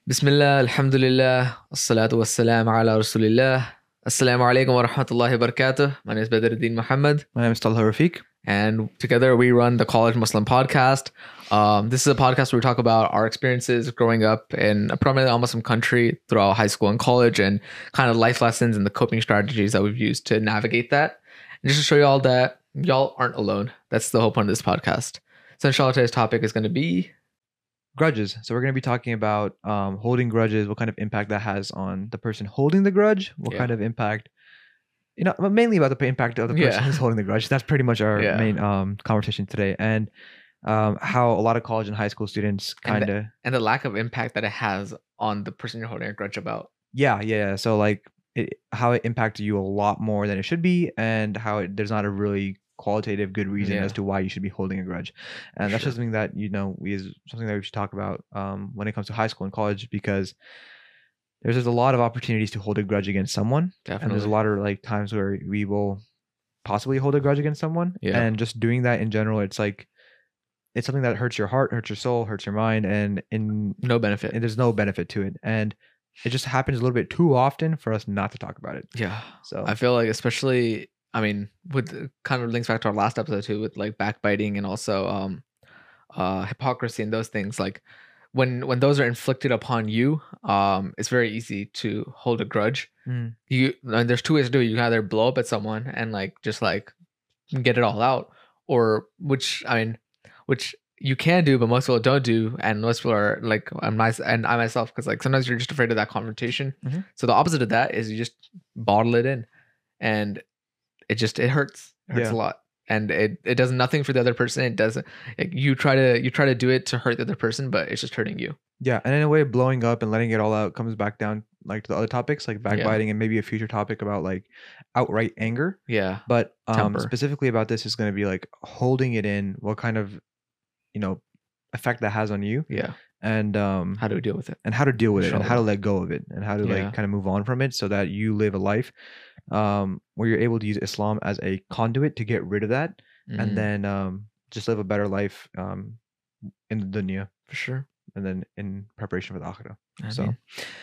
Bismillah, alhamdulillah, assalatu wassalam ala rasulillah. Assalamu alaikum wa rahmatullahi wa barakatuh. My name is Badruddin Muhammad, My name is Talha Rafiq. and together we run the College Muslim podcast. This is a podcast where we talk about our experiences growing up in a primarily all-Muslim country throughout high school and college, and kind of life lessons and the coping strategies that we've used to navigate that. And just to show you all that y'all aren't alone. That's the whole point of this podcast. So inshallah, today's topic is going to be Grudges. So we're going to be talking about holding grudges, what kind of impact that has on the person holding the grudge, what Yeah. kind of impact, mainly about the impact of the person Yeah. who's holding the grudge. That's pretty much our Yeah. main conversation today. And how a lot of college and high school students And kind of, and the lack of impact that it has on the person you're holding a grudge about. yeah. So like how it impacted you a lot more than it should be, and how there's not a really qualitative good reason Yeah. as to why you should be holding a grudge. And that's Sure. just something that something that we should talk about when it comes to high school and college, because there's a lot of opportunities to hold a grudge against someone, and there's Definitely. a lot of like times where we will possibly hold a grudge against someone. Yeah. And just doing that in general, it's something that hurts your heart, hurts your soul, hurts your mind, and No benefit. there's no benefit to it. And it just happens a little bit too often for us not to talk about it. Yeah. So I feel like, especially, I mean, with kind of links back to our last episode too, with like backbiting and also hypocrisy and those things. Like when those are inflicted upon you, it's very easy to hold a grudge. mm, And there's two ways to do it. You can either blow up at someone and like just like get it all out, or which you can do, but most people don't do, and most people are like I myself, because like sometimes you're just afraid of that confrontation. Mhm. So the opposite of that is you just bottle it in, and it hurts. It hurts Yeah. a lot, and it does nothing for the other person. It doesn't. Like, you try to do it to hurt the other person, but it's just hurting you. yeah, and in a way, blowing up and letting it all out comes back down like to the other topics like backbiting, and maybe a future topic about like outright anger. Yeah. But Temper. specifically about this is going to be like holding it in, what kind of effect that has on you, Yeah. and How do we deal with it? and how to deal with it, and how to Inshallah. let go of it, and how to Yeah. like kind of move on from it, so that you live a life where you're able to use Islam as a conduit to get rid of that, Mhm. and then just live a better life in the dunya, For sure. and then in preparation for the akhirah. So Ameen.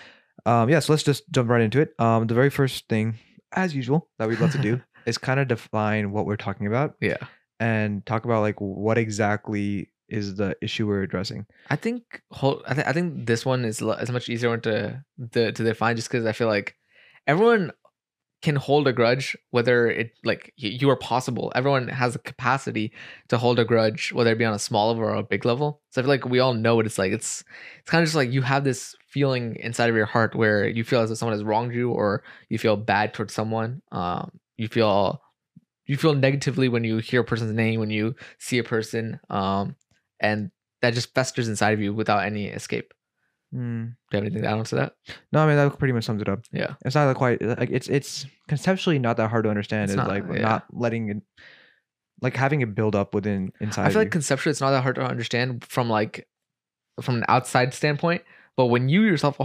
so let's just jump right into it. The very first thing, as usual, that we'd love to do is kind of define what we're talking about, Yeah. and talk about like what exactly is the issue we're addressing. I think I think this one is a much easier one to define, just because I feel like everyone can hold a grudge, whether it like you are possible. Everyone has a capacity to hold a grudge, whether it be on a small level or a big level. So I feel like we all know what it's like. It's kind of just like you have this feeling inside of your heart where you feel as if someone has wronged you, or you feel bad towards someone. You feel negatively when you hear a person's name, when you see a person, and that just festers inside of you without any escape. Mm. Do you have anything to add on to that? No, I mean that pretty much sums it up. Yeah. It's not quite like it's conceptually not that hard to understand. It's It's not, like yeah. not letting it, like having it build up inside. I feel of like conceptually it's not that hard to understand from an outside standpoint, but when you yourself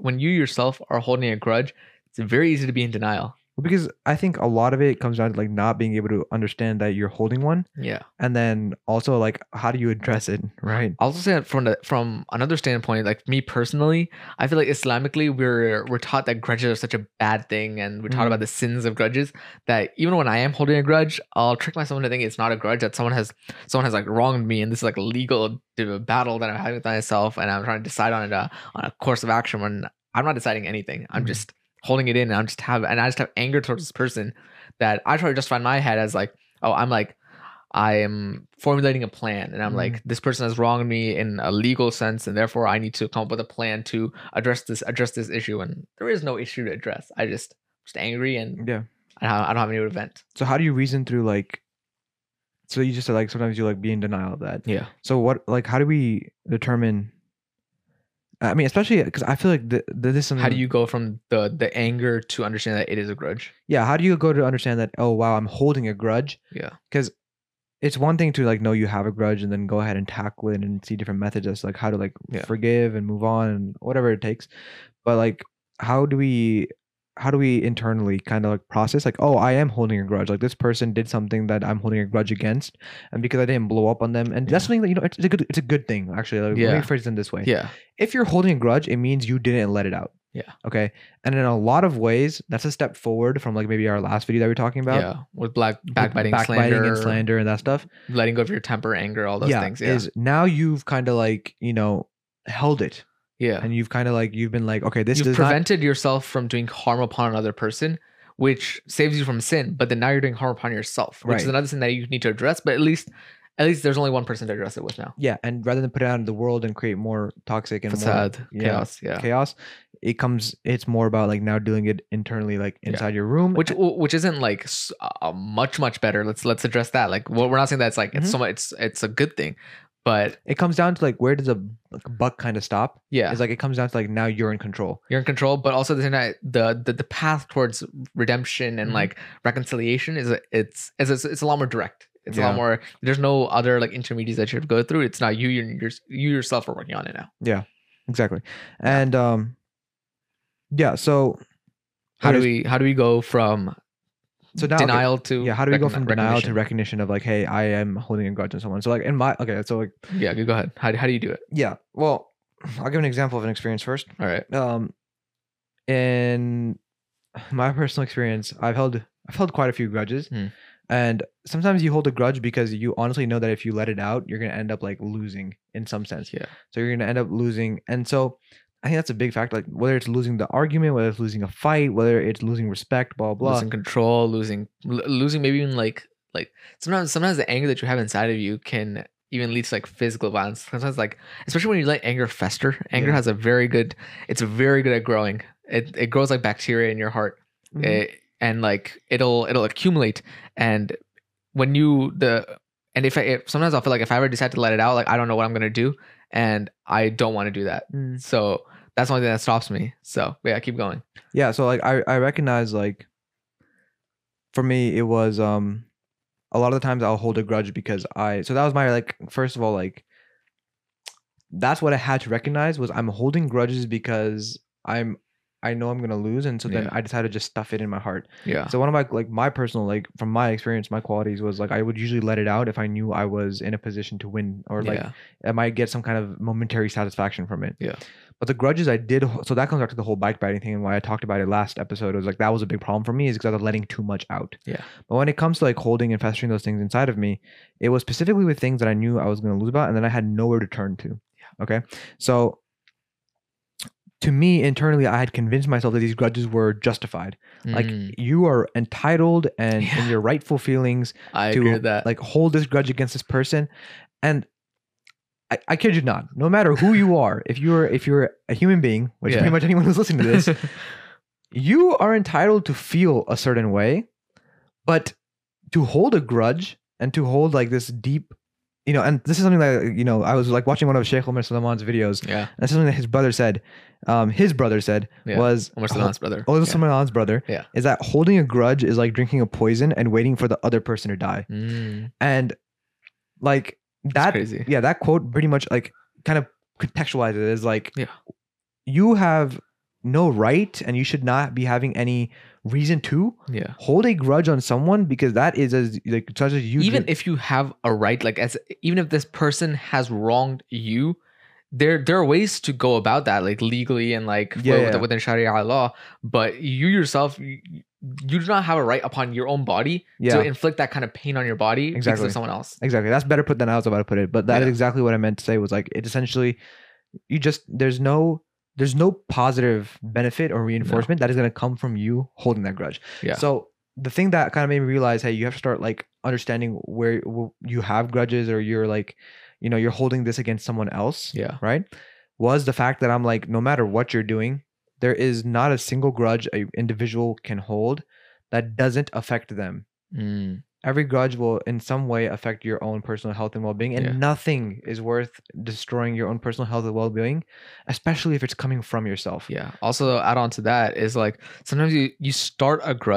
are holding a grudge, it's very easy to be in denial. Well, because I think a lot of it comes down to like not being able to understand that you're holding one, Yeah. and then also like how do you address it, right? I'll also say that from another standpoint, like me personally, I feel like Islamically we're taught that grudges are such a bad thing, and we're taught about the sins of grudges, that even when I am holding a grudge, I'll trick myself into thinking it's not a grudge, that someone has like wronged me, and this is like a legal battle that I'm having with myself, and I'm trying to decide on a course of action when I'm not deciding anything. I'm Mhm. just holding it in, and I just have anger towards this person that I try to justify in my head as like, oh, I am formulating a plan, and I'm like, this person has wronged me in a legal sense, and therefore I need to come up with a plan to address this issue. And there is no issue to address. I just angry, and Yeah. I don't have any to vent. So how do you reason through like? So you just said like sometimes you like be in denial of that. Yeah. So how do we determine? I mean, especially because I feel like this is something. How do you go from the anger to understand that it is a grudge? Yeah, how do you go to understand that? Oh wow, I'm holding a grudge. Yeah. Because it's one thing to like know you have a grudge and then go ahead and tackle it and see different methods as like how to like Yeah. forgive and move on and whatever it takes. But like, how do we internally kind of like process like, oh, I am holding a grudge, like this person did something that I'm holding a grudge against, and because I didn't blow up on them, and that's Yeah. something that, you know, it's a good thing actually. Like, let me Yeah. phrase it in this way. Yeah. If you're holding a grudge, it means you didn't let it out. Yeah. Okay. And in a lot of ways, that's a step forward from like maybe our last video that we were talking about. Yeah. With backbiting, And slander and that stuff. letting go of your temper, anger, all those things. Yeah. Is now you've kind of like, you know, held it. Yeah. And you've kind of like, you've been like, okay, this You've does prevented yourself from doing harm upon another person, which saves you from sin. But then now you're doing harm upon yourself, which is Right. another thing that you need to address. But at least there's only one person to address it with now. Yeah, and rather than put it out in the world and create more toxic and Facade, more chaos. Yeah. chaos, it's more about like now doing it internally, like inside your room. Which isn't like much better. Let's address that. Like, well, we're not saying that it's like Mm-hmm. it's a good thing, but it comes down to like, where does a buck kind of stop? yeah, It's like it comes down to like, now you're in control. you're in control. But also the path towards redemption and Mhm. like reconciliation it's a lot more direct. It's a Yeah. lot more. There's no other like intermediates that you have to go through. It's not you yourself are working on it now. Yeah, exactly. And yeah. So How do we go from so now, okay, denial to how do we go from denial to recognition? recognition of like, hey, I am holding a grudge on someone? So like so like, Yeah, go ahead. How do you do it? yeah. Well, I'll give an example of an experience first. All right. In my personal experience, I've held quite a few grudges. And sometimes you hold a grudge because you honestly know that if you let it out, you're going to end up like losing in some sense. Yeah. So you're going to end up losing. And so I think that's a big factor, like whether it's losing the argument, whether it's losing a fight, whether it's losing respect, blah, blah. Losing control, losing maybe even like sometimes the anger that you have inside of you can even lead to like physical violence. Sometimes, like, especially when you let anger fester, anger Yeah. has it's very good at growing. It grows like bacteria in your heart. Mhm. And like it'll accumulate, and when sometimes I'll feel like if I ever decide to let it out, like I don't know what I'm gonna do, and I don't want to do that. Mm. So that's the only thing that stops me. So yeah, keep going. Yeah. So like I recognize, like, for me, it was a lot of the times I'll hold a grudge because so that was my, like, first of all, like, that's what I had to recognize, was I'm holding grudges because I know I'm gonna lose, and so then Yeah. I decided to just stuff it in my heart. Yeah. So one of my, like, my personal, like, from my experience, my qualities was like I would usually let it out if I knew I was in a position to win, or like Yeah. I might get some kind of momentary satisfaction from it. Yeah. But the grudges I did, so that comes back to the whole bike biting thing, and why I talked about it last episode. It was like that was a big problem for me, is because I was letting too much out. Yeah. But when it comes to like holding and festering those things inside of me, it was specifically with things that I knew I was going to lose about, and then I had nowhere to turn to. Yeah. Okay. So to me, internally, I had convinced myself that these grudges were justified. Like, you are entitled and in Yeah. your rightful feelings I agree to with that. like hold this grudge against this person. And I kid you not, no matter who you are, if you're a human being, which is Yeah. pretty much anyone who's listening to this, you are entitled to feel a certain way, but to hold a grudge and to hold like this deep, you know, and this is something that, you know, I was like watching one of Sheikh Omar Sulaiman's videos, Yeah. and this is something that his brother said, Yeah. was Omar Sulaiman's brother. Omar Yeah. Sulaiman's brother, Yeah. is that holding a grudge is like drinking a poison and waiting for the other person to die. And like That's crazy. yeah, that quote pretty much like kind of contextualizes it as like, Yeah. you have no right and you should not be having any reason to Yeah. hold a grudge on someone, because that is as like such as you Even if you have a right, like even if this person has wronged you, there are ways to go about that, like legally and like within Sharia law. But you yourself, you do not have a right upon your own body to inflict that kind of pain on your body because Exactly. of someone else. Exactly. That's better put than I was about to put it. But that is Yeah. exactly what I meant to say, was like, it essentially, you just, there's no positive benefit or reinforcement that is going to come from you holding that grudge. Yeah. So the thing that kind of made me realize, hey, you have to start like understanding where you have grudges, or you're like, you know, you're holding this against someone else. Yeah. Right. Was the fact that I'm like, no matter what you're doing, there is not a single grudge an individual can hold that doesn't affect them. Every grudge will in some way affect your own personal health and well-being, and nothing is worth destroying your own personal health and well-being, especially if it's coming from yourself. Yeah. Also, add on to that is like sometimes you start a grudge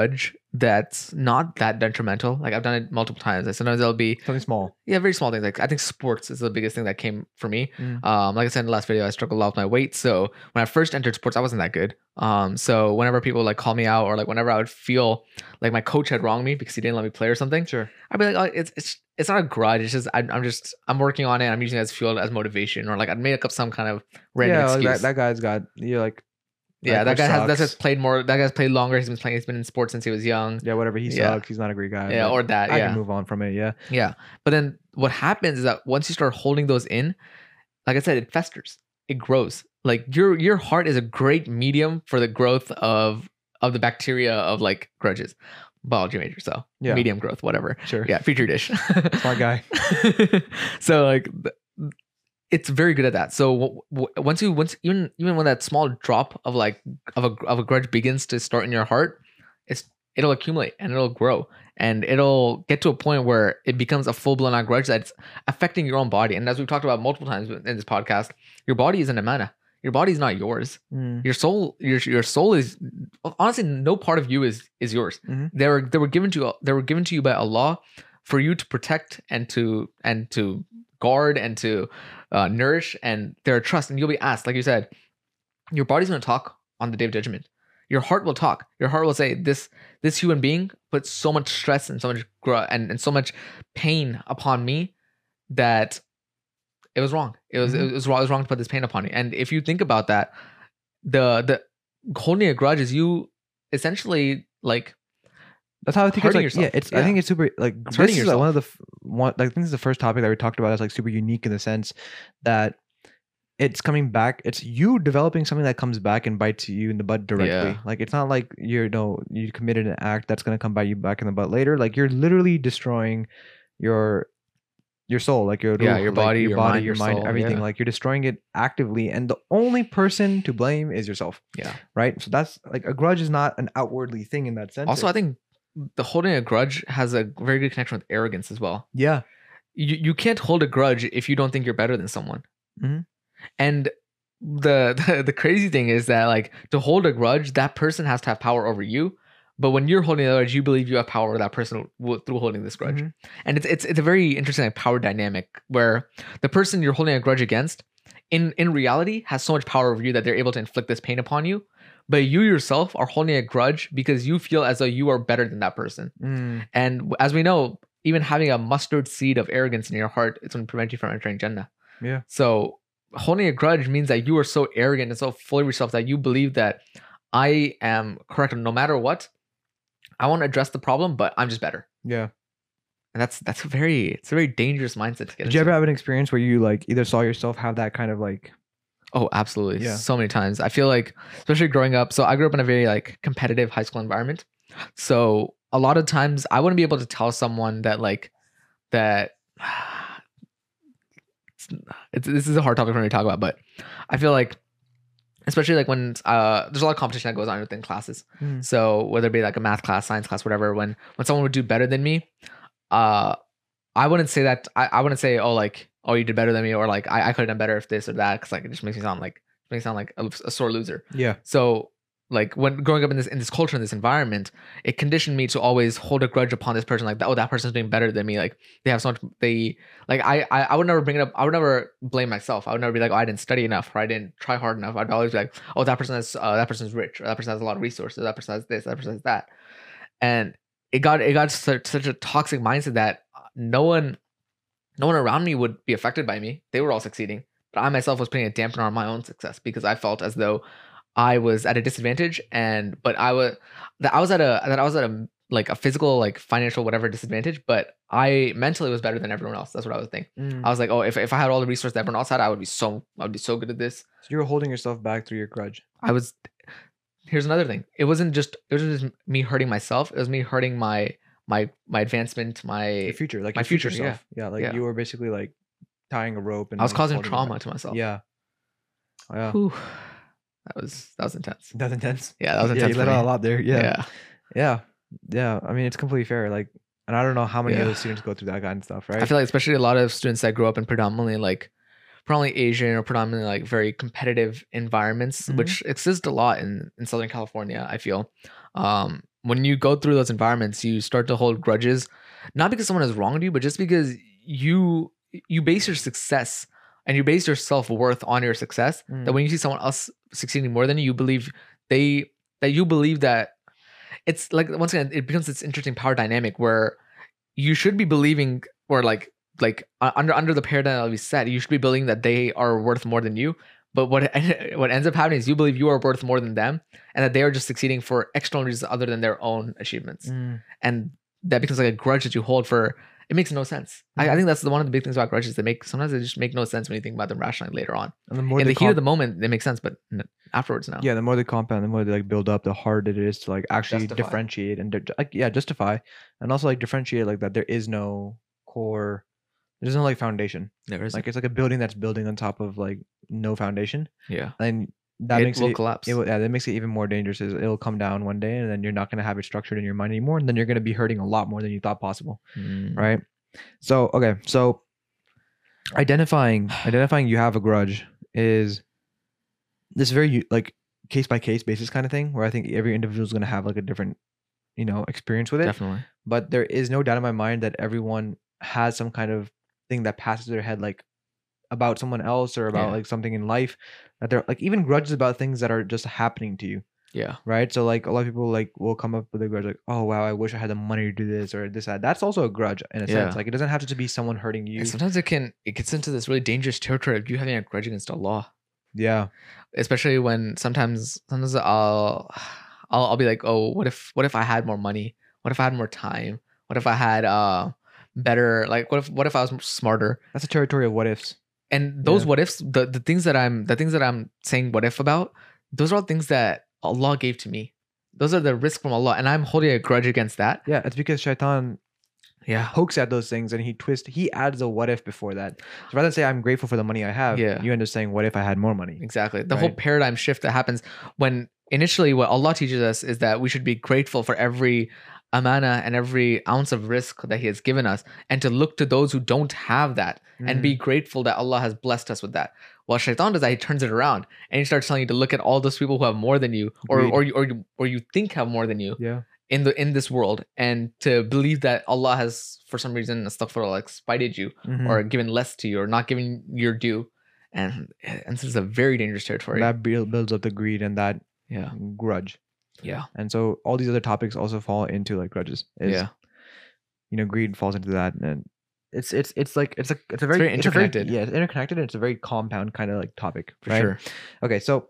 that's not that detrimental. Like I've done it multiple times. Like sometimes it'll be something small. Yeah, very small things. Like I think sports is the biggest thing that came for me. Mm. Like I said in the last video, I struggled a lot with my weight. So when I first entered sports, I wasn't that good. So whenever people like call me out, or like whenever I would feel like my coach had wronged me because he didn't let me play or something, Sure. I'd be like, oh, it's not a grudge. It's just I'm working on it. I'm using it as fuel, as motivation, or like I'd make up some kind of random excuse. Like that guy's got you're like. Yeah, that guy has played more. That guy's played longer. He's been in sports since he was young. Yeah, whatever. He sucks. He's not a great guy. Yeah, or that. I can move on from it. Yeah. Yeah. But then what happens is that once you start holding those in, like I said, it festers. It grows. Like your heart is a great medium for the growth of the bacteria of like grudges. Biology major, so medium growth, whatever. Sure. Yeah, feature dish. Smart guy. So like it's very good at that. So once even when that small drop of like of a grudge begins to start in your heart, it'll accumulate and it'll grow and it'll get to a point where it becomes a full-blown grudge that's affecting your own body. And as we've talked about multiple times in this podcast, your body isn't a mana. Your body is not yours. Your soul is honestly, no part of you is yours. They were given to you by Allah for you to protect and to guard and to nourish, and they're a trust. And you'll be asked, like you said, your body's going to talk on the day of judgment. Your heart will talk. Your heart will say, this human being put so much stress and so much and so much pain upon me that it was wrong. It was wrong to put this pain upon you. And if you think about that, the holding a grudge is you essentially like. That's how I think it's like. Yourself. I think it's super like. This is like one of the I think this is the first topic that we talked about that's like super unique in the sense that it's coming back. It's you developing something that comes back and bites you in the butt directly. Yeah. Like it's not like you committed an act that's gonna come bite you back in the butt later. Like you're literally destroying your soul, like your body, your mind, soul, everything. Yeah. Like you're destroying it actively, and the only person to blame is yourself. Yeah. Right. So that's like a grudge is not an outwardly thing in that sense. Also, I think the holding a grudge has a very good connection with arrogance as well. Yeah. You can't hold a grudge if you don't think you're better than someone. And the crazy thing is that like to hold a grudge, that person has to have power over you. But when you're holding a grudge, you believe you have power over that person through holding this grudge. And it's a very interesting like power dynamic where the person you're holding a grudge against in reality has so much power over you that they're able to inflict this pain upon you. But you yourself are holding a grudge because you feel as though you are better than that person. And as we know, even having a mustard seed of arrogance in your heart, it's going to prevent you from entering Jannah. Yeah. So holding a grudge means that you are so arrogant and so full of yourself that you believe that I am correct no matter what. I want to address the problem, but I'm just better. Yeah. And it's a very dangerous mindset to get into. Did you ever have an experience where you like either saw yourself have that kind of like... Oh, absolutely. Yeah. So many times. I feel like, especially growing up. So I grew up in a very like competitive high school environment. So a lot of times I wouldn't be able to tell someone that like that. This is a hard topic for me to talk about, but I feel like, especially like when there's a lot of competition that goes on within classes. So whether it be like a math class, science class, whatever, when someone would do better than me, I wouldn't say that. I wouldn't say, oh, like, oh, you did better than me, or like I could have done better if this or that, because like it just makes me sound like a sore loser. Yeah. So like when growing up in this culture, in this environment, it conditioned me to always hold a grudge upon this person, like that. Oh, that person's doing better than me. Like they have so much. I would never bring it up. I would never blame myself. I would never be like, oh, I didn't study enough, or I didn't try hard enough. I'd always be like, oh, that person's rich, or that person has a lot of resources, that person has this, that person has that, and it got such a toxic mindset that no one around me would be affected by me. They were all succeeding, but I myself was putting a dampener on my own success because I felt as though I was at a disadvantage, but I was at a like a physical, like financial, whatever disadvantage, but I mentally was better than everyone else. That's what I was thinking. I was like, oh, if I had all the resources that everyone else had, I would be so good at this. So you were holding yourself back through your grudge. Here's another thing. It wasn't just me hurting myself. It was me hurting my advancement, my future, like my future self. Yeah. Like you were basically like tying a rope, and I was causing trauma to myself. Yeah. Yeah. Whew. That was intense. That's intense. Yeah, that was intense. You let out a lot there. Yeah. I mean, it's completely fair. Like, and I don't know how many other students go through that kind of stuff, right? I feel like especially a lot of students that grow up in predominantly Asian or predominantly like very competitive environments, which exist a lot in Southern California. I feel when you go through those environments, you start to hold grudges, not because someone has wronged you, but just because you base your success and you base your self-worth on your success. That when you see someone else succeeding more than you, you believe that it's like, once again, it becomes this interesting power dynamic where you should be believing, or like under the paradigm that we set, you should be believing that they are worth more than you. But what ends up happening is you believe you are worth more than them, and that they are just succeeding for external reasons other than their own achievements. And that becomes like a grudge that you hold for. It makes no sense. I think that's one of the big things about grudges. Sometimes they just make no sense when you think about them rationally later on. And in the heat of the moment, they make sense, but afterwards, no. Yeah, the more they compound, the more they like build up, the harder it is to like actually differentiate and justify, and also like differentiate like that there is no core. There's no like foundation. There is like, it's like a building that's building on top of like no foundation. Yeah, and that makes it collapse. That makes it even more dangerous. It'll come down one day, and then you're not going to have it structured in your mind anymore, and then you're going to be hurting a lot more than you thought possible. Right? So okay, so identifying you have a grudge is this very like case by case basis kind of thing, where I think every individual is going to have like a different experience with it. Definitely. But there is no doubt in my mind that everyone has some kind of thing that passes their head, like about someone else or about like something in life, that they're like even grudges about things that are just happening to you. Yeah. Right. So like a lot of people like will come up with a grudge like, oh wow, I wish I had the money to do this or this, that. That's also a grudge in a sense. Like it doesn't have to be someone hurting you. And sometimes it gets into this really dangerous territory of you having a grudge against Allah. Yeah. Especially when sometimes I'll be like, oh, what if I had more money? What if I had more time? What if I had better, like what if I was smarter? That's a territory of what ifs. And those what ifs, the things that I'm saying what if about, those are all things that Allah gave to me. Those are the risk from Allah, and I'm holding a grudge against that. Yeah, it's because Shaitan pokes at those things and he adds a what if before that. So rather than say I'm grateful for the money I have, you end up saying what if I had more money? Exactly. The whole paradigm shift that happens when initially what Allah teaches us is that we should be grateful for every amana and every ounce of risk that He has given us, and to look to those who don't have that and be grateful that Allah has blessed us with that. Well, Shaitan does that. He turns it around and he starts telling you to look at all those people who have more than you, or you think have more than you. Yeah. In this world, and to believe that Allah has for some reason astaghfirullah, like spited you or given less to you or not giving your due, and this is a very dangerous territory. That builds up the greed and that grudge. Yeah. And so all these other topics also fall into like grudges. Greed falls into that, and it's very interconnected. It's interconnected, and it's a very compound kind of like topic. For sure. Okay, so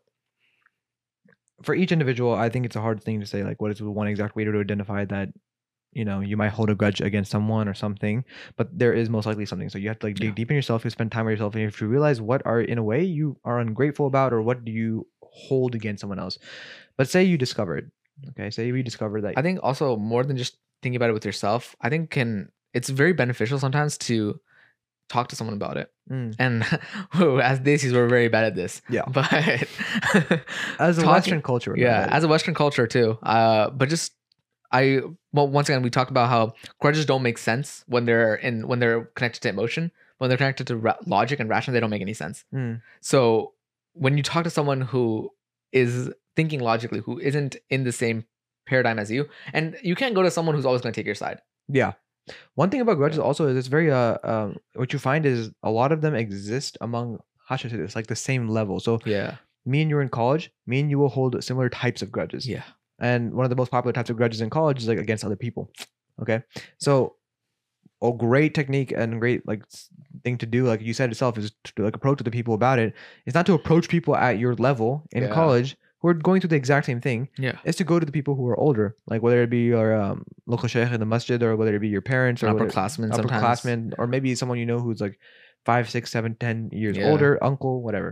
for each individual, I think it's a hard thing to say like what is one exact way to identify that you might hold a grudge against someone or something, but there is most likely something. So you have to like dig deep in yourself, you spend time with yourself, and you have to realize what are in a way you are ungrateful about, or what do you hold against someone else. But say you discovered, say we discovered that. I think also more than just thinking about it with yourself, I think it's very beneficial sometimes to talk to someone about it. And as Desis, we're very bad at this. Yeah. But as a Western culture. As a Western culture too. But just once again, we talked about how grudges don't make sense when they're connected to emotion. When they're connected to logic and rationale, they don't make any sense. So when you talk to someone who is thinking logically, who isn't in the same paradigm as you, and you can't go to someone who's always going to take your side. Yeah. One thing about grudges also is it's very what you find is a lot of them exist among Hashis, like the same level. So me and you are in college, me and you will hold similar types of grudges. Yeah. And one of the most popular types of grudges in college is like against other people. Okay. So a great technique and great like thing to do, like you said itself, is to like approach the people about it. It's not to approach people at your level in college who are going through the exact same thing. Yeah. It's to go to the people who are older, like whether it be your local sheikh in the masjid, or whether it be your parents, or upperclassmen, or maybe someone who's like 5, 6, 7, 10 years older, uncle, whatever.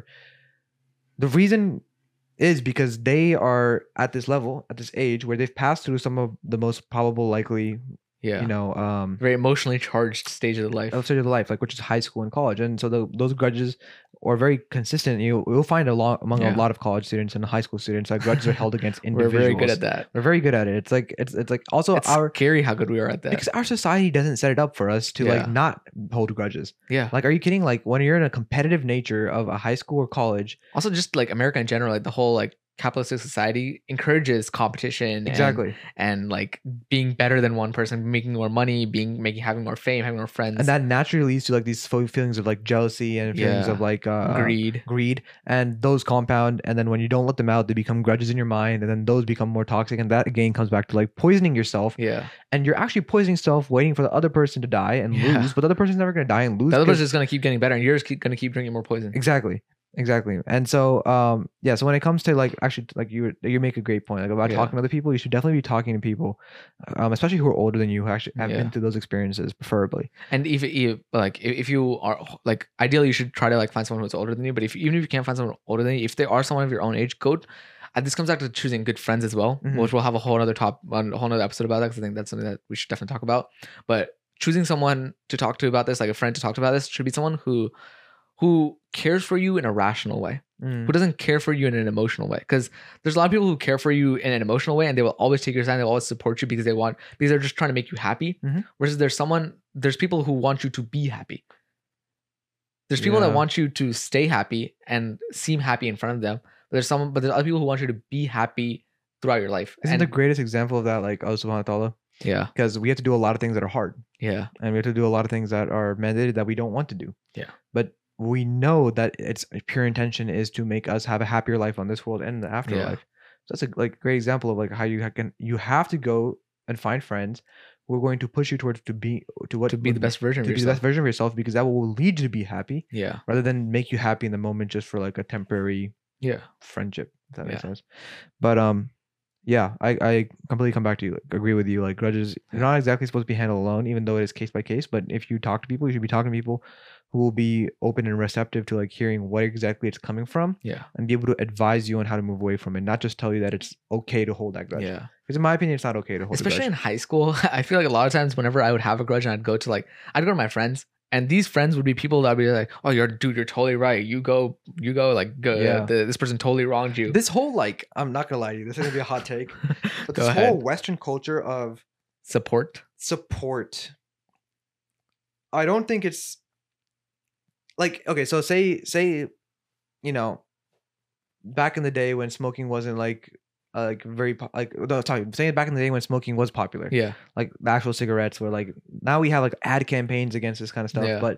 The reason is because they are at this level, at this age, where they've passed through some of the most probable, likely, very emotionally charged stage of life, like which is high school and college. And so those grudges are very consistent. You'll find among a lot of college students and high school students that grudges are held against individuals. We're very good at that. We're very good at it. It's like also it's scary how good we are at that, because our society doesn't set it up for us to like not hold grudges. Yeah. Like, are you kidding? Like when you're in a competitive nature of a high school or college, also just like America in general, like the whole like capitalistic society encourages competition Exactly. and like being better than one person, making more money, having more fame, having more friends. And that naturally leads to like these feelings of like jealousy and feelings of like greed, and those compound. And then when you don't let them out, they become grudges in your mind, and then those become more toxic. And that again comes back to like poisoning yourself. Yeah. And you're actually poisoning yourself, waiting for the other person to die and lose, but the other person's never going to die and lose. The other person's just going to keep getting better, and you're just going to keep drinking more poison. Exactly. And so so when it comes to like actually like you make a great point like about talking to other people. You should definitely be talking to people, especially who are older than you, who actually have been through those experiences, preferably. And if you are like, ideally you should try to like find someone who's older than you, but even if you can't find someone older than you, if they are someone of your own age, this comes back to choosing good friends as well, which we'll have a whole other episode about that, because I think that's something that we should definitely talk about. But choosing someone to talk to about this, like a friend to talk to about this, should be someone who cares for you in a rational way, who doesn't care for you in an emotional way. Because there's a lot of people who care for you in an emotional way, and they will always take your side, they'll always support you because they're just trying to make you happy. Whereas there's people who want you to be happy. There's people that want you to stay happy and seem happy in front of them. But there's other people who want you to be happy throughout your life. Isn't the greatest example of that like Allah subhanahu wa ta'ala? Yeah. Because we have to do a lot of things that are hard. Yeah. And we have to do a lot of things that are mandated that we don't want to do. Yeah. But we know that its pure intention is to make us have a happier life on this world and in the afterlife. So that's a like great example of like how you have to go and find friends who are going to push you towards to be the best version of yourself. To be the best version of yourself, because that will lead you to be happy. Yeah. Rather than make you happy in the moment just for like a temporary friendship. If that makes sense. But I completely come back to you. Agree with you. Like grudges, you're not exactly supposed to be handled alone, even though it is case by case. But if you talk to people, you should be talking to people who will be open and receptive to like hearing what exactly it's coming from. Yeah. And be able to advise you on how to move away from it, not just tell you that it's okay to hold that grudge. Yeah. Because in my opinion, it's not okay to hold. Especially in high school, I feel like a lot of times whenever I would have a grudge and I'd go to my friends. And these friends would be people that would be like, "Oh, you're totally right. You go, this person totally wronged you." This whole like, I'm not gonna lie to you, this is gonna be a hot take, but this whole Western culture of support, I don't think it's like, okay. So say, back in the day when smoking wasn't like very saying back in the day when smoking was popular, like the actual cigarettes were like, now we have like ad campaigns against this kind of stuff. But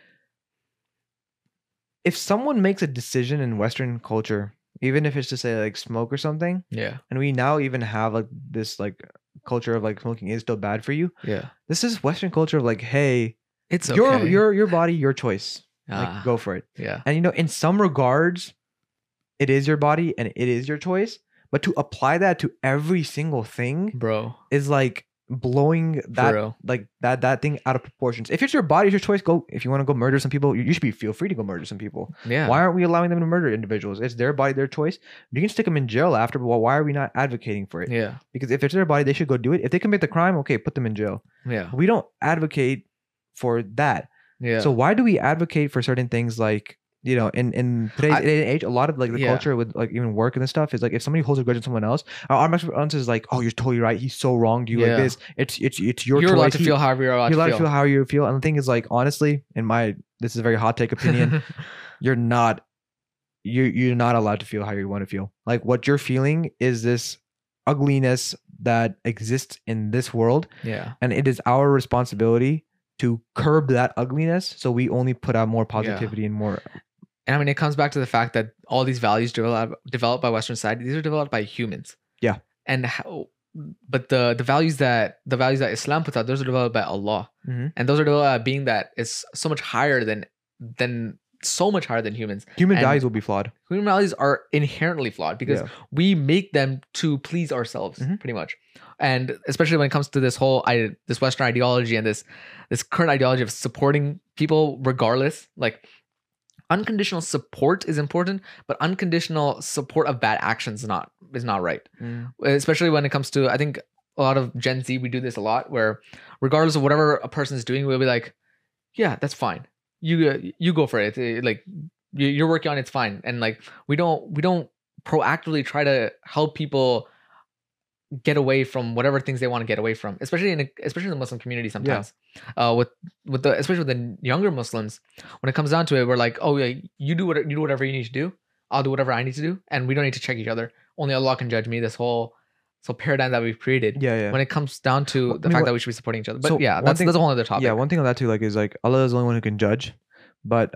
if someone makes a decision in Western culture, even if it's to say like smoke or something, and we now even have like this like culture of like smoking is still bad for you, this is Western culture of like, hey, it's your body, your choice, like go for it. And in some regards it is your body and it is your choice. But to apply that to every single thing, bro, is like blowing that thing out of proportions. If it's your body, it's your choice. Go. If you want to go murder some people, you should feel free to go murder some people. Yeah. Why aren't we allowing them to murder individuals? It's their body, their choice. You can stick them in jail after, but why are we not advocating for it? Yeah. Because if it's their body, they should go do it. If they commit the crime, okay, put them in jail. Yeah. We don't advocate for that. Yeah. So why do we advocate for certain things like, in today's age, a lot of like the culture with like even work and this stuff is like, if somebody holds a grudge on someone else, our response is like, oh, you're totally right. He's so wrong. Do you like this? It's your choice. You're allowed to feel however you're allowed to feel however you feel. And the thing is like, honestly, this is a very hot take opinion. You're not allowed to feel how you want to feel. Like what you're feeling is this ugliness that exists in this world. Yeah. And it is our responsibility to curb that ugliness. So we only put out more positivity and more. And I mean, it comes back to the fact that all these values developed by Western society, these are developed by humans. Yeah. But the values that Islam puts out, those are developed by Allah. Mm-hmm. And those are developed by a being that is so much higher than humans. Human values will be flawed. Human values are inherently flawed because we make them to please ourselves, pretty much. And especially when it comes to this whole this Western ideology and this current ideology of supporting people regardless, like unconditional support is important, but unconditional support of bad actions is not right. Especially when it comes to, I think a lot of Gen Z, we do this a lot, where regardless of whatever a person is doing, we'll be like, yeah, that's fine. You go for it. Like you're working on it, it's fine. And like we don't proactively try to help people get away from whatever things they want to get away from, especially in the Muslim community sometimes. Especially with the younger Muslims, when it comes down to it, we're like, oh yeah, you do whatever you need to do, I'll do whatever I need to do, and we don't need to check each other. Only Allah can judge me. This whole paradigm that we've created. Yeah. When it comes down to the fact that we should be supporting each other. But So yeah, one that's thing- a whole other topic. Yeah, one thing on that too, like, is like Allah is the only one who can judge, but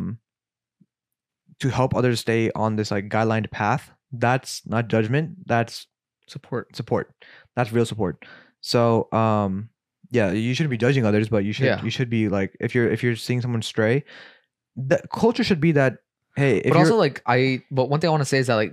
to help others stay on this like guidelined path, that's not judgment, that's Support. That's real support. So yeah, you shouldn't be judging others, but you should be like, if you're seeing someone stray, the culture should be that, hey, if But you're, also like but one thing I want to say is that like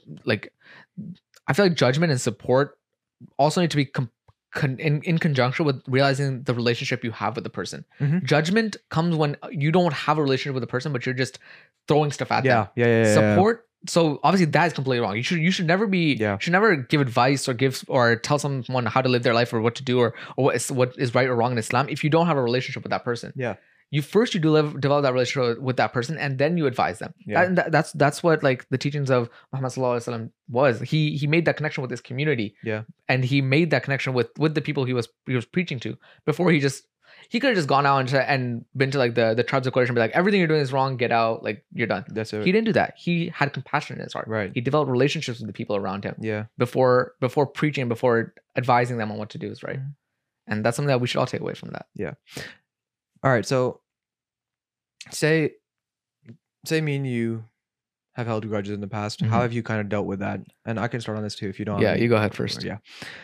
I feel like judgment and support also need to be in conjunction with realizing the relationship you have with the person. Mhm. Judgment comes when you don't have a relationship with the person, but you're just throwing stuff at them. yeah. Support. So obviously that is completely wrong. You should never be. Yeah. You should never give advice or tell someone how to live their life or what to do or what is right or wrong in Islam if you don't have a relationship with that person. Yeah. You develop that relationship with that person, and then you advise them. Yeah. That's what like the teachings of Muhammad Sallallahu Alaihi Wasallam was. He made that connection with his community. Yeah. And he made that connection with the people he was preaching to before he could have just gone out and been to like the tribes of Quraysh and be like, everything you're doing is wrong, get out, like you're done. That's it. He didn't do that. He had compassion in his heart. Right. He developed relationships with the people around him Yeah. before preaching, before advising them on what to do is right. Mhm. And that's something that we should all take away from that. All right. So say me and you have held grudges in the past. Mhm. How have you kind of dealt with that? And I can start on this too if you don't. Yeah, you go ahead first. Yeah.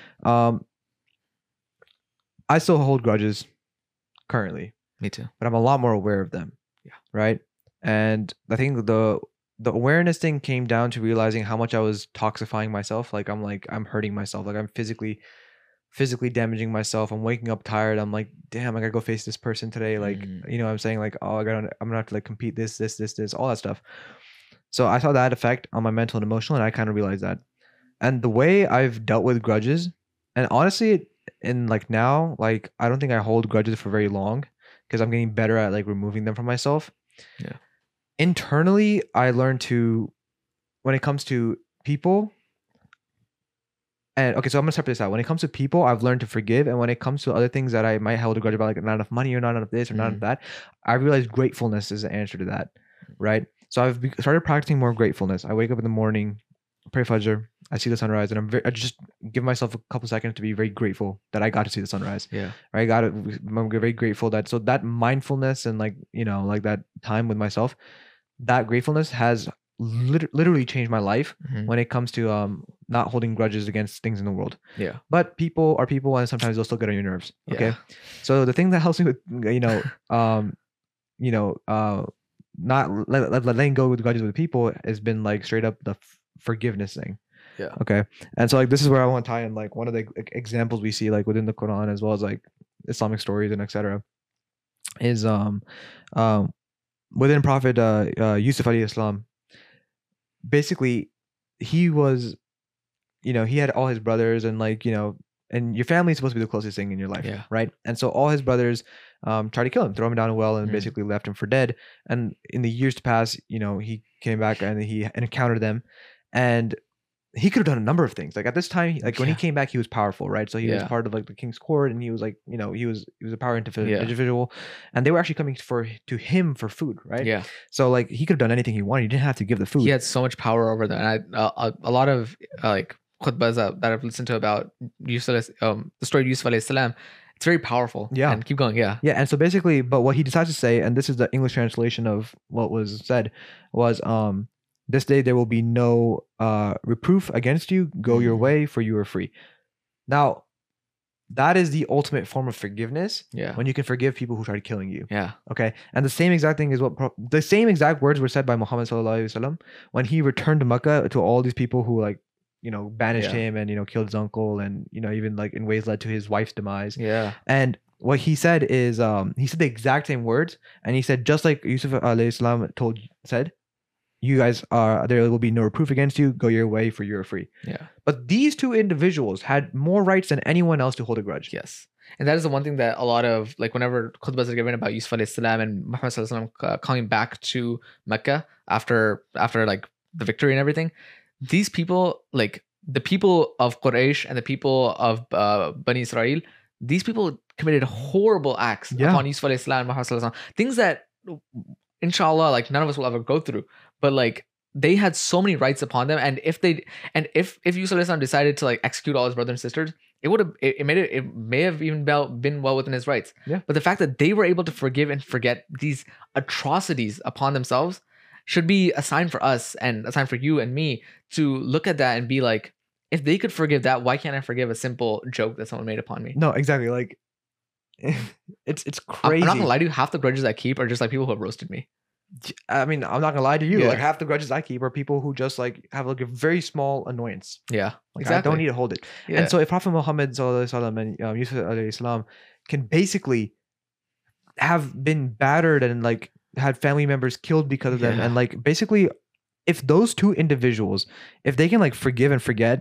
I still hold grudges currently, Me too. but I'm a lot more aware of them. Yeah. Right. And I think the awareness thing came down to realizing how much I was toxifying myself. Like I'm hurting myself. Like I'm physically damaging myself. I'm waking up tired. I'm like, damn, I gotta go face this person today. Like, you know what I'm saying? Like, oh, I'm gonna have to like compete this, all that stuff. So I saw that effect on my mental and emotional, and I kind of realized that. And the way I've dealt with grudges, and honestly, in like now, like I don't think I hold grudges for very long because I'm getting better at like removing them from myself. Yeah. Internally, I learned to, when it comes to people, and okay, so I'm gonna separate this out. When it comes to people, I've learned to forgive, and when it comes to other things that I might hold a grudge about, like not enough money or not enough this or not enough that, I realized gratefulness is the answer to that, right? So I've started practicing more gratefulness. I wake up in the morning, pray Fajr, I see the sunrise, and I just give myself a couple seconds to be very grateful that I got to see the sunrise. Yeah. Right? I'm very grateful that, so that mindfulness and like, you know, like that time with myself, that gratefulness has literally changed my life when it comes to not holding grudges against things in the world. Yeah. But people are people, and sometimes they'll still get on your nerves. Okay. Yeah. So the thing that helps me with, not letting go with grudges with people has been like straight up the forgiveness thing. Yeah. Okay. And so like this is where I want to tie in like one of the examples we see like within the Quran as well as like Islamic stories and etc. is within Prophet Yusuf alayhi salam. Basically, he was, you know, he had all his brothers, and like, you know, and your family is supposed to be the closest thing in your life, Yeah. right? And so all his brothers tried to kill him, throw him down a well, and basically left him for dead. And in the years to pass, you know, he came back and he encountered them, and he could have done a number of things. Like at this time, like when he came back, he was powerful, right? So he was part of like the king's court, and he was like, you know, he was a power individual, and they were actually coming to him for food, right? Yeah. So like he could have done anything he wanted. He didn't have to give the food. He had so much power over them. And a lot of like khutbahs that I've listened to about Yusuf, the story of Yusuf alayhi salam, it's very powerful. Yeah. And keep going. Yeah. Yeah. And so basically, but what he decides to say, and this is the English translation of what was said, was this day there will be no reproof against you. Go your way, for you are free. Now, that is the ultimate form of forgiveness. Yeah. When you can forgive people who tried killing you. Yeah. Okay. And the same exact thing is the same exact words were said by Muhammad sallallahu alaihi wasallam when he returned to Mecca to all these people who like, you know, banished him and, you know, killed his uncle, and, you know, even like in ways led to his wife's demise. Yeah. And what he said is, he said the exact same words, and he said, just like Yusuf alayhi salam said, you guys there will be no reproof against you. Go your way, for you are free. Yeah. But these two individuals had more rights than anyone else to hold a grudge. Yes. And that is the one thing that a lot of, like, whenever khutbahs are given about Yusuf alayhi salam and Muhammad sallallahu alaihi wasallam coming back to Mecca after like the victory and everything, these people, like the people of Quraysh and the people of Bani Israel, these people committed horrible acts upon Yusuf alayhi salam and Muhammad sallallahu alaihi wasallam. Things that, inshallah, like none of us will ever go through. But like they had so many rights upon them, and if Yusuf alayhi salam decided to like execute all his brothers and sisters, it may have even been well within his rights. Yeah. But the fact that they were able to forgive and forget these atrocities upon themselves should be a sign for us and a sign for you and me to look at that and be like, if they could forgive that, why can't I forgive a simple joke that someone made upon me? No, exactly. Like, it's crazy. I'm not gonna lie to you. Half the grudges I keep are just like people who have roasted me. I mean, I'm not gonna lie to you. Yeah. Like, half the grudges I keep are people who just like have like a very small annoyance. Yeah, Like, exactly. I don't need to hold it. Yeah. And so if Prophet Muhammad sallallahu alaihi wasallam and Yusuf alayhi salam can basically have been battered and like had family members killed because of them, Yeah. and like basically if those two individuals, if they can like forgive and forget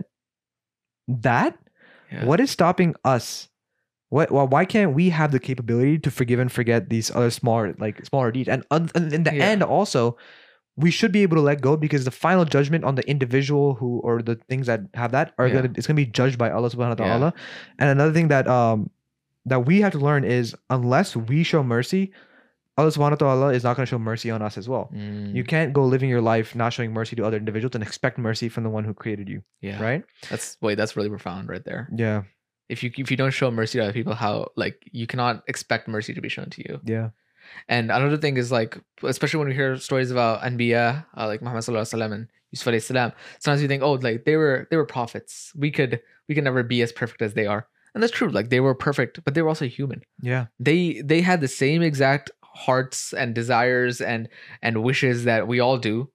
that, Yeah. what is stopping us? Why can't we have the capability to forgive and forget these other smaller deeds? And in the Yeah. end, also, we should be able to let go, because the final judgment on the individual who, or the things that have that, are Yeah. it's gonna be judged by Allah subhanahu wa Yeah. ta'ala. And another thing that that we have to learn is, unless we show mercy, Allah subhanahu wa ta'ala is not going to show mercy on us as well. You can't go living your life not showing mercy to other individuals and expect mercy from the one who created you. Yeah. Right? That's really profound right there. Yeah. If you don't show mercy to other people, how like you cannot expect mercy to be shown to you. Yeah. And another thing is like, especially when we hear stories about Anbiya, like Muhammad sallallahu alaihi wasallam and Yusuf alayhi salam, sometimes we think, oh, like they were prophets. We could never be as perfect as they are. And that's true. Like they were perfect, but they were also human. Yeah. They had the same exact hearts and desires and wishes that we all do.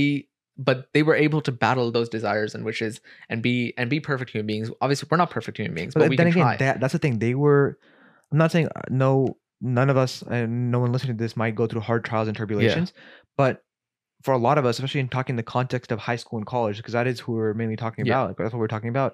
But they were able to battle those desires and wishes and be perfect human beings. Obviously, we're not perfect human beings, but we then can again, try. that's the thing. They were. I'm not saying none of us and no one listening to this might go through hard trials and tribulations, but for a lot of us, especially in talking the context of high school and college, because that is who we're mainly talking Yeah. about. Like, that's what we're talking about.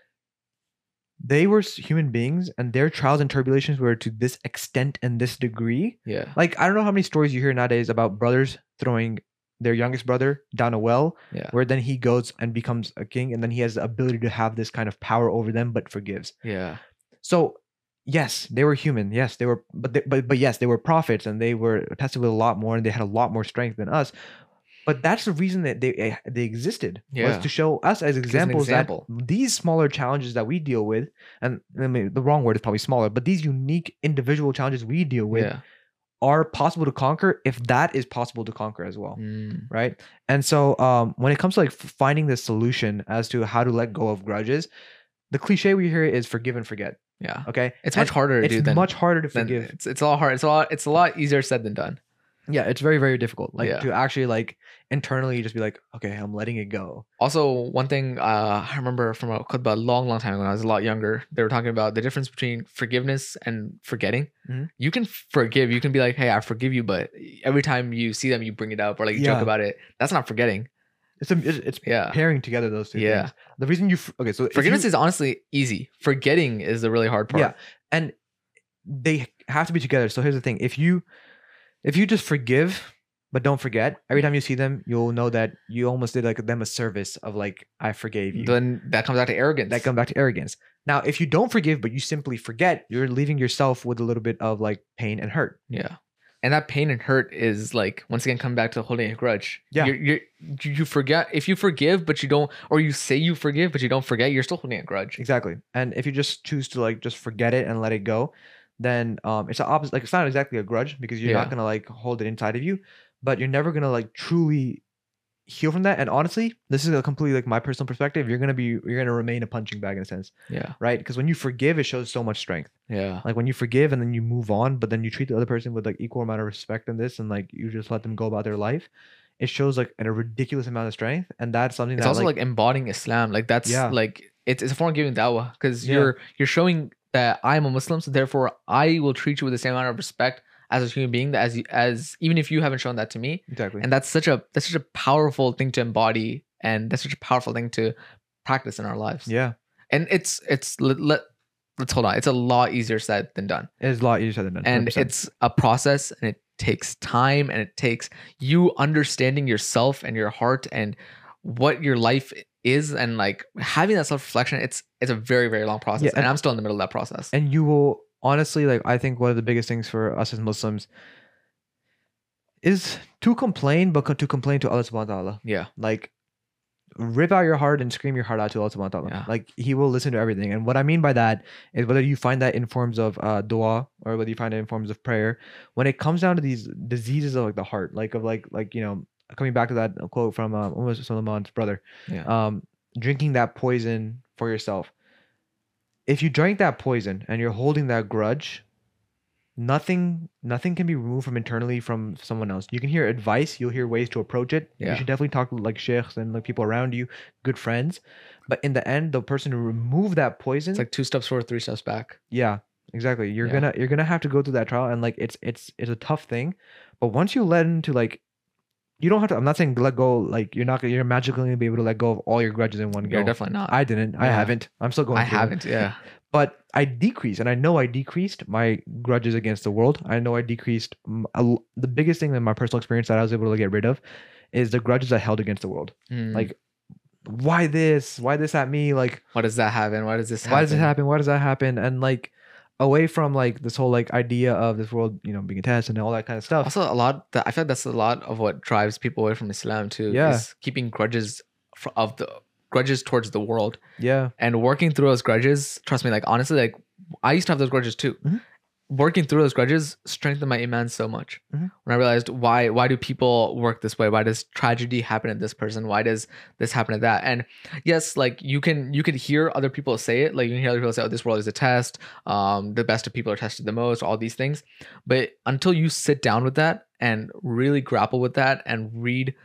They were human beings, and their trials and tribulations were to this extent and this degree. Yeah. Like, I don't know how many stories you hear nowadays about brothers throwing their youngest brother down a well, Yeah. where then he goes and becomes a king, and then he has the ability to have this kind of power over them, but forgives. Yeah. So, yes, they were human. Yes, they were, but yes, they were prophets, and they were tested with a lot more, and they had a lot more strength than us. But that's the reason that they existed, Yeah. was to show us as examples example. that these smaller challenges that we deal with, and I mean, the wrong word is probably smaller, but these unique individual challenges we deal with Yeah. are possible to conquer, if that is possible to conquer as well. Mm. Right. And so when it comes to like finding the solution as to how to let go of grudges, the cliche we hear is forgive and forget. Yeah. Okay. It's much harder to do It's than much harder to than- forgive. it's a lot hard. It's a lot easier said than done. Yeah, it's very, very difficult. Like Yeah. to actually like internally just be like, okay, I'm letting it go. Also, one thing I remember from a khutbah a long time ago when I was a lot younger, they were talking about the difference between forgiveness and forgetting. Mhm. You can forgive. You can be like, hey, I forgive you, but every time you see them, you bring it up or like you joke Yeah. about it. That's not forgetting. It's Yeah. pairing together those two Yeah. things. The reason you okay, so if Forgiveness you- is honestly easy. Forgetting is the really hard part. Yeah. And they have to be together. So here's the thing: if you just forgive but don't forget, every time you see them, you'll know that you almost did like them a service of like, I forgave you. Then that comes out to arrogance. That comes back to arrogance. Now, if you don't forgive but you simply forget, you're leaving yourself with a little bit of like pain and hurt. Yeah. And that pain and hurt is like, once again, come back to holding a grudge. Yeah. You forget. If you forgive but you don't, or you say you forgive but you don't forget, you're still holding a grudge. Exactly. And if you just choose to like just forget it and let it go, then it's the opposite. Like, it's not exactly a grudge, because you're Yeah. not gonna like hold it inside of you, but you're never gonna like truly heal from that. And honestly, this is a completely like my personal perspective. You're gonna remain a punching bag in a sense, Yeah. right? Because when you forgive, it shows so much strength. Yeah. Like when you forgive and then you move on, but then you treat the other person with like equal amount of respect in this, and like you just let them go about their life, it shows like a ridiculous amount of strength. And that's something It's that also like embodying Islam. Like that's Yeah. like it's a form of giving dawah, because Yeah. you're showing that I'm a Muslim, so therefore I will treat you with the same amount of respect as a human being, that as even if you haven't shown that to me. exactly. And that's such a powerful thing to embody, and that's such a powerful thing to practice in our lives. Yeah, And let's hold on. It's a lot easier said than done. it's a lot easier said than done. And 100%. it's a process, and it takes time, and it takes you understanding yourself and your heart and what your life is, and like having that self-reflection. It's a very, very long process. Yeah, and I'm still in the middle of that process. And you will honestly, like, I think one of the biggest things for us as Muslims is to complain, but to complain to Allah subhanahu wa ta'ala. Yeah. Like, rip out your heart and scream your heart out to Allah subhanahu wa ta'ala. Yeah. Like, He will listen to everything. And what I mean by that is whether you find that in forms of dua or whether you find it in forms of prayer, when it comes down to these diseases of like the heart, like you know, coming back to that quote from Suleiman's brother, drinking that poison for yourself. If you drink that poison and you're holding that grudge, nothing can be removed from internally from someone else. You can hear advice, you'll hear ways to approach it. You should definitely talk to like sheikhs and like people around you, good friends. But in the end, the person to remove that poison, it's like 2 steps forward, 3 steps back. Yeah, exactly. You're gonna have to go through that trial, and like it's a tough thing. But once you let into like, you don't have to. I'm not saying let go. Like you're magically gonna be able to let go of all your grudges in one go. You're definitely not. I didn't. I haven't. I'm still going. I haven't. Yeah. But I decreased, and I know I decreased my grudges against the world. I know I decreased the biggest thing in my personal experience that I was able to get rid of is the grudges I held against the world. Like, why this? Why this at me? Like, why does that happen? Why does this happen? Why does it happen? Why does that happen? And like, away from like this whole like idea of this world, you know, being a test and all that kind of stuff. Also, I feel like that's a lot of what drives people away from Islam too. Yeah. Is keeping grudges towards the world. Yeah. And working through those grudges, trust me, like honestly, like I used to have those grudges too. Working through those grudges strengthened my iman so much. When I realized why do people work this way? Why does tragedy happen to this person? Why does this happen to that? And yes, like you could hear other people say it. Like you can hear other people say, "Oh, this world is a test. The best of people are tested the most." All these things, but until you sit down with that and really grapple with that and read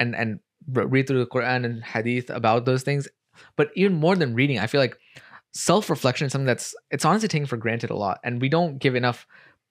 read through the Quran and Hadith about those things. But even more than reading, I feel like self-reflection is something it's honestly taken for granted a lot, and we don't give enough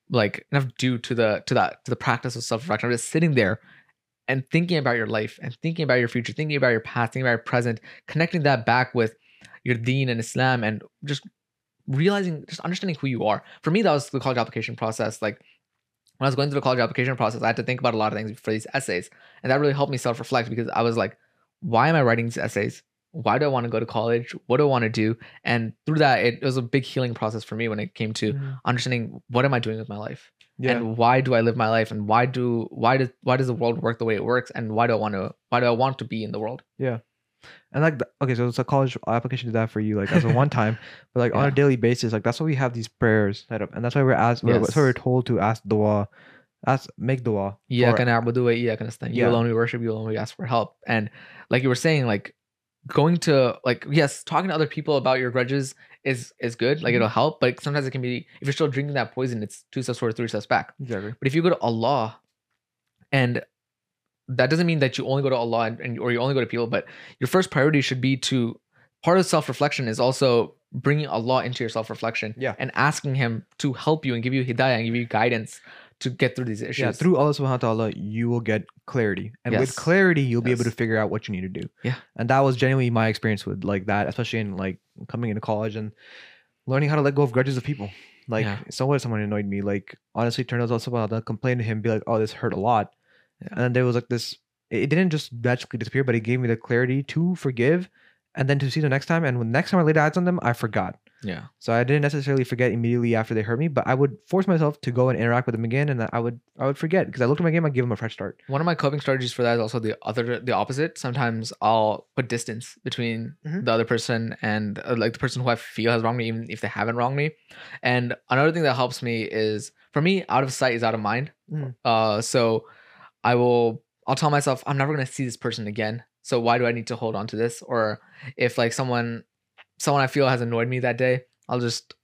due to the practice of self-reflection. Just sitting there and thinking about your life and thinking about your future, thinking about your past, thinking about your present, connecting that back with your deen and Islam, and just understanding who you are. For me, that was the college application process. Like when I was going through the college application process, I had to think about a lot of things for these essays, and that really helped me self-reflect, because I was like, why am I writing these essays? Why do I want to go to college? What do I want to do? And through that, it was a big healing process for me when it came to understanding what am I doing with my life, and why do I live my life, and why does the world work the way it works, and why do I want to be in the world? Yeah. And like, okay, so it's a college application to that for you, like as a one time, but like on a daily basis, like that's why we have these prayers set up, and that's why that's why we're told to ask dua, make dua. Iyyaka na'budu wa iyyaka nasta'in. You alone we worship, you alone we ask for help. And like you were saying, like going to talking to other people about your grudges is good, like it'll help, but sometimes it can be, if you're still drinking that poison, it's 2 steps forward, 3 steps back. Exactly. But if you go to Allah, and that doesn't mean that you only go to Allah or you only go to people, but your first priority should be part of self-reflection is also bringing Allah into your self-reflection, and asking Him to help you and give you hidayah and give you guidance to get through these issues. Yeah, through Allah subhanahu wa ta'ala, you will get clarity. And with clarity, you'll be able to figure out what you need to do. Yeah. And that was genuinely my experience with like that, especially in like coming into college and learning how to let go of grudges of people. Like someone annoyed me, like honestly turned out Allah subhanahu wa ta'ala, complain to him, be like, oh, this hurt a lot. Yeah. And then there was like this, it didn't just magically disappear, but it gave me the clarity to forgive and then to see the next time. And when next time I laid eyes on them, I forgot. Yeah. So I didn't necessarily forget immediately after they hurt me, but I would force myself to go and interact with them again, and I would forget, because I looked at my game, I'd give them a fresh start. One of my coping strategies for that is also the opposite. Sometimes I'll put distance between the other person and like the person who I feel has wronged me, even if they haven't wronged me. And another thing that helps me is, for me, out of sight is out of mind. So I'll tell myself, I'm never going to see this person again, so why do I need to hold on to this? Or if like someone I feel has annoyed me that day, I'll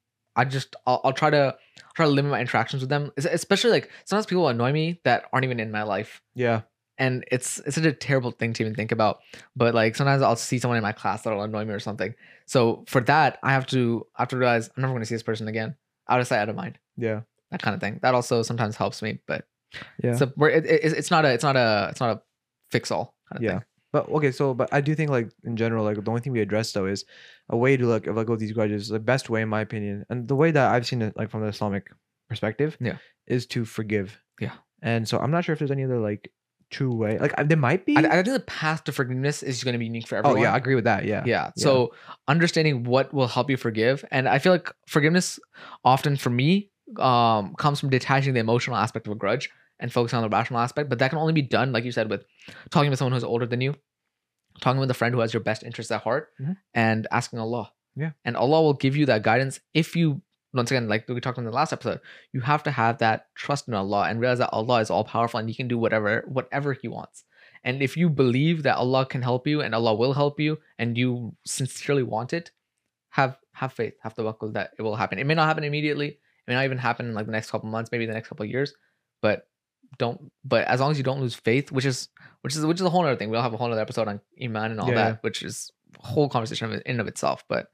try to limit my interactions with them. Especially like sometimes people annoy me that aren't even in my life. Yeah. And it's such a terrible thing to even think about. But like sometimes I'll see someone in my class that'll annoy me or something. So for that, I have to realize I'm never going to see this person again. Out of sight, out of mind. Yeah. That kind of thing. That also sometimes helps me. But yeah, so it's not a fix all kind of thing. But okay, but I do think like in general, like the only thing we address though is a way to like go with these grudges. The best way, in my opinion, and the way that I've seen it like from the Islamic perspective, is to forgive. Yeah. And so I'm not sure if there's any other like true way. Like there might be. I think the path to forgiveness is going to be unique for everyone. Oh yeah, I agree with that. Yeah. Yeah. So understanding what will help you forgive, and I feel like forgiveness often for me comes from detaching the emotional aspect of a grudge and focus on the rational aspect. But that can only be done, like you said, with talking with someone who's older than you, talking with a friend who has your best interests at heart, and asking Allah. Yeah. And Allah will give you that guidance if you, once again, like we talked in the last episode, you have to have that trust in Allah and realize that Allah is all powerful and He can do whatever He wants. And if you believe that Allah can help you and Allah will help you, and you sincerely want it, have faith, have tawakkul that it will happen. It may not happen immediately. It may not even happen in like the next couple months, maybe the next couple of years. But as long as you don't lose faith, which is a whole other thing. We'll have a whole other episode on Iman and all that, which is a whole conversation in and of itself. But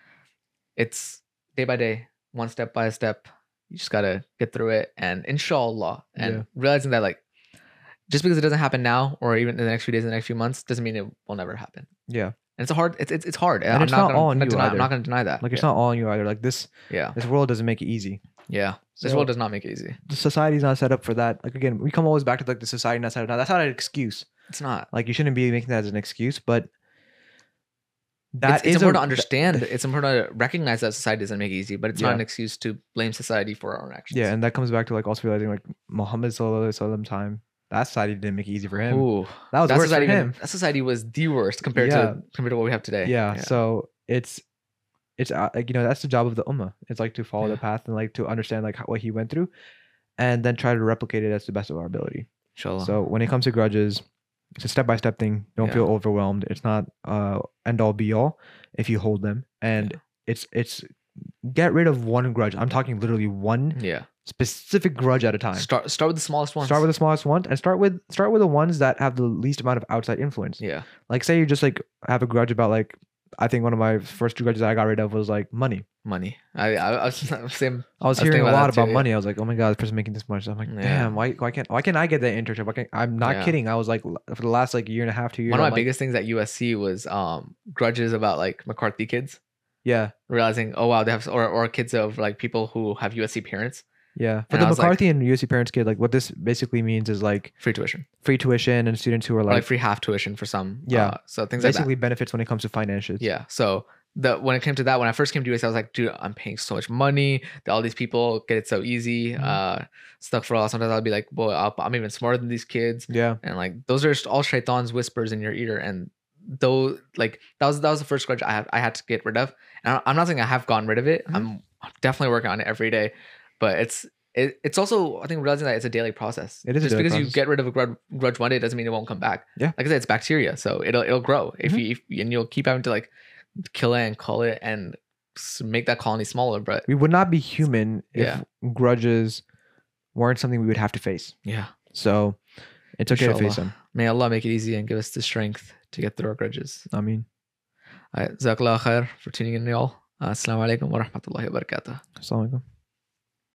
it's day by day, one step by step. You just gotta get through it, and inshallah, and realizing that like just because it doesn't happen now or even in the next few days, in the next few months, doesn't mean it will never happen. Yeah. And it's hard. It's hard. And it's not all on you either. I'm not going to deny that. Like, it's not all on you either. Like this world doesn't make it easy. Yeah. This world does not make it easy. The society's not set up for that. Like, again, we come always back to like the society not set up. Now, that's not an excuse. It's not. Like, you shouldn't be making that as an excuse, but it's important to understand. It's important to recognize that society doesn't make it easy, but it's not an excuse to blame society for our own actions. Yeah, and that comes back to like also realizing like Muhammad Sallallahu Alaihi Wasallam time. That society didn't make it easy for him. Ooh, that was worse for him. That society was the worst compared to what we have today. Yeah. So it's like, you know, that's the job of the ummah. It's like to follow the path and like to understand like what he went through, and then try to replicate it as the best of our ability. Inshallah. So when it comes to grudges, it's a step-by-step thing. Don't feel overwhelmed. It's not end all be all if you hold them, and it's get rid of one grudge. I'm talking literally one specific grudge at a time. Start with the smallest ones. Start with the smallest one, and start with the ones that have the least amount of outside influence. Yeah. Like, say you just like have a grudge about like, I think one of my first two grudges I got rid of was like money. Money. I was hearing a lot about money. I was like, oh my god, this person's making this much. I'm like, damn, why can't I get that internship? I'm not kidding. I was like, for the last like year and a half, 2 years. One of my biggest things at USC was grudges about like McCarthy kids. Yeah. Realizing, oh wow, they have or kids of like people who have USC parents. Yeah. For the McCarthy and USC parents kid, like what this basically means is like free tuition and students who are like free half tuition for some. Yeah. So things basically like that. Benefits when it comes to financials. Yeah. So when it came to that, when I first came to USC, I was like, dude, I'm paying so much money. All these people get it so easy. Stuck for all. Sometimes I'll be like, boy, I'm even smarter than these kids. Yeah. And like those are all shaitan's whispers in your ear. And though like that was the first grudge I had to get rid of. And I'm not saying I have gotten rid of it. I'm definitely working on it every day. But it's also, I think, realizing that it's a daily process. It is just because you get rid of a grudge one day doesn't mean it won't come back. Yeah. Like I said, it's bacteria, so it'll grow if and you'll keep having to like kill it and cull it and make that colony smaller. But we would not be human if grudges weren't something we would have to face. Yeah. So it's okay to face them. May Allah make it easy and give us the strength to get through our grudges. Ameen. Jazakallah khair for tuning in, y'all. Assalamu alaikum wa rahmatullahi wa barakatuh. Assalamu alaikum.